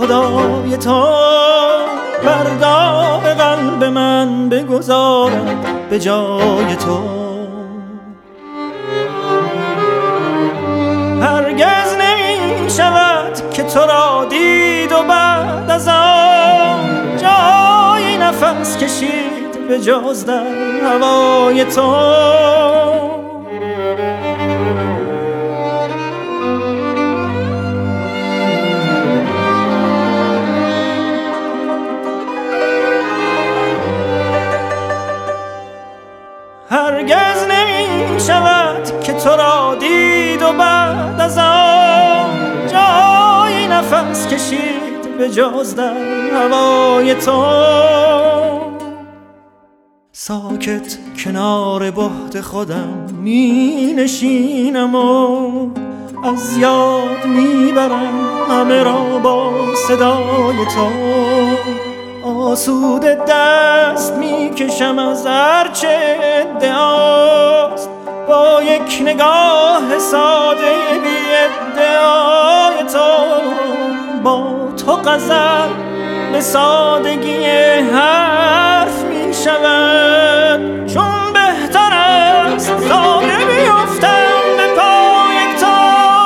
خدای تو بر داغ قلب من بگذارد به جای تو. هرگز نمی شود که تو را دید و بعد از آن جای نفس کشید به جز در هوای تو. هرگز نمی شود که تو را دید و بعد از آن جای نفس کشید به جز در هوای تو. ساکت کنار بهت خودم می نشینم و از یاد می برم همه را با صدای تو. آسوده دست می کشم از هرچه ادعاست با یک نگاه ساده بی ادعای تو. با تو غزل به سادگی حرف می شود چون بهتر است ساده بیفتم به پای تو.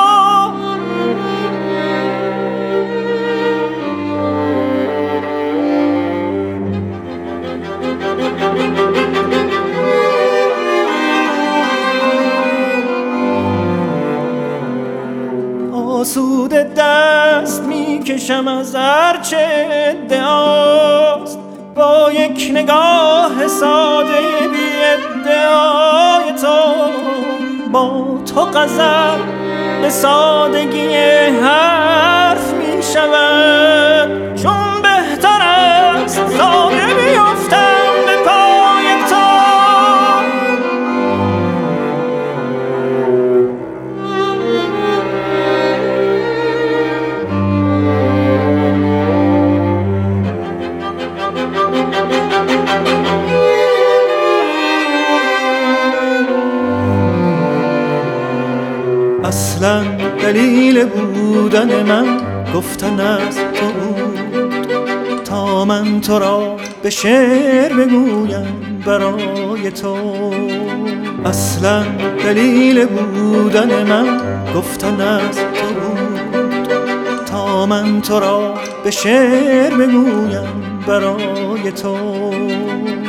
آسوده دست می کشم از هرچه ادعاست با یک نگاه ساده بی ادعای تو. با تو غزل به سادگی حرف می شود چون بهتر است ساده بیفتم به پای تو. اصلا دلیل بودن من گفتن از تو بود تا من تو را به شعر بگویم برای تو. اصلا دلیل بودن من گفتن از تو بود تا من تو را به شعر بگویم برای تو.